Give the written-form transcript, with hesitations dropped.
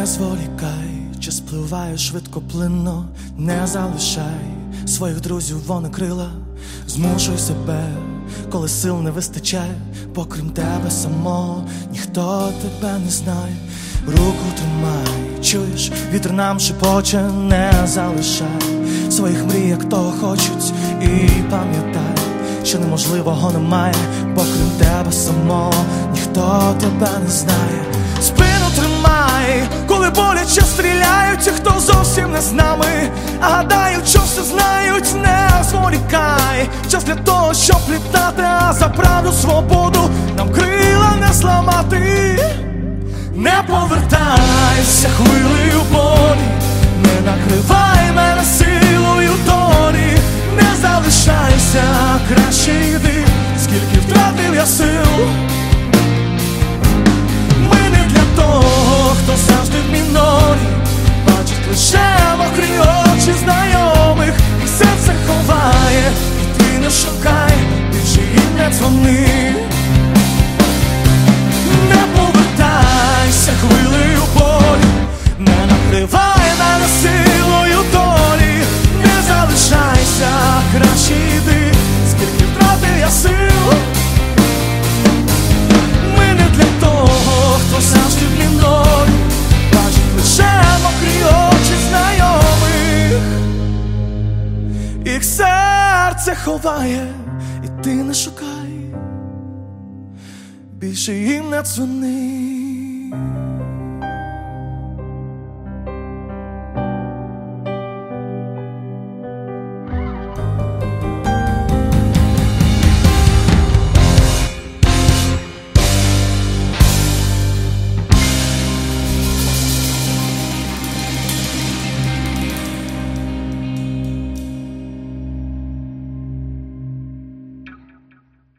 зволікай, час спливає швидкоплинно, не залишай своїх друзів, вони крила. Змушуй себе, коли сил не вистачає, бо крім тебе самого ніхто тебе не знає. Руку тримай, чуєш, вітер нам шепоче, не залишай своїх мрій, як того хочуть, і пам'ятай, що неможливого немає, бо крім тебе самого ніхто тебе не знає. Спину тримай, коли боляче стріляють ті, хто зовсім не з нами, а гадають, що все знають, не зволікай. Час для того, щоб літати, а за правду, свободу нам крила не зламати. Не повертайся хвилею болі, не накривай мене силою долі. Не залишайся, краще йди, скільки втратив я сил. Ми не для того, хто завжди в мінорі, бачить лише мокрі очі знайомих, і серце ховає, і ти не шукай, більше їм не дзвони. Не повертайся хвилею болі, не накривай мене силою долі. Не залишайся, краще йди, скільки втратив я сил. Ми не для того, хто завжди в мінорі, бачить лише мокрі очі знайомих, їх серце ховає, і ти не шукай, більше їм не дзвони.